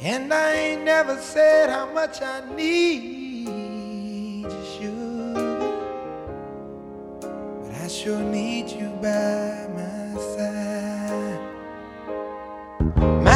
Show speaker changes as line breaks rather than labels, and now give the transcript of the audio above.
And I ain't never said how much I need you, sugar, but I sure need you by my side.